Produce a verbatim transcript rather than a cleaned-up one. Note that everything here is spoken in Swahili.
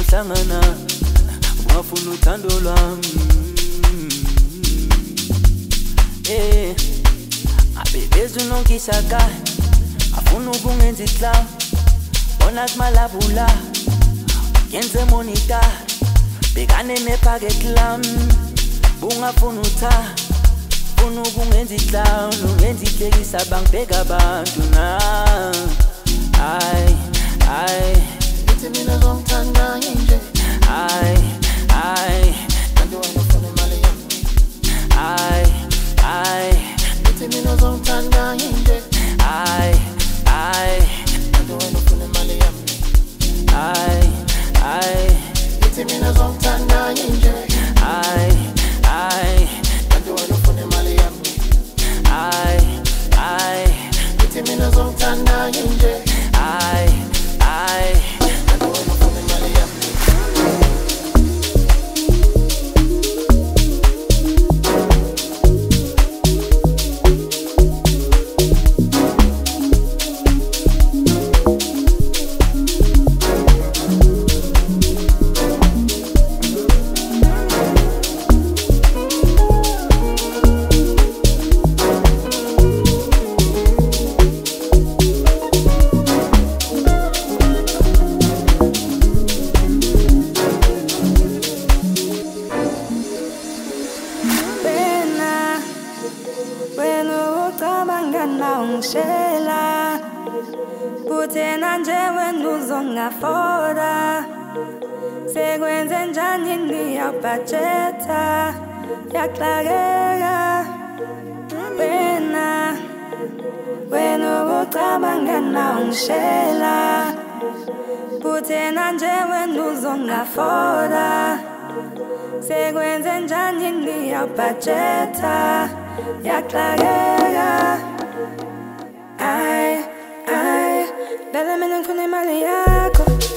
sihlangana ungafuna uthando lwami eh abebezi unonkishaka afuna ukungenza iclown bona kumalabula yenze monitor bekane nepacket lami ungafuna utha ufuna ukungenza iclown ungenza ihlekisa bangibheka abantu na ay ay Nithi mina ngongithanda nje ay ay kanti wena ufuna imali yami ay ay Nithi mina ngongithanda nje ay ay kanti wena ufuna imali yami ay ay Nithi mina ngongithanda nje ay ay kanti wena ufuna imali yami ay ay Nithi mina ngongithanda nje ay ay kanti wena ufuna imali yami Ngishela kuthena nje wena uzongafoda sekwenze njani niyabudgeta yaxakeka wena wena ucabanga nawo ngishela kuthena nje wena uzongafoda sekwenze njani niyabudgeta yaxakeka Ay, ay, dale mina ngifuna imali yakho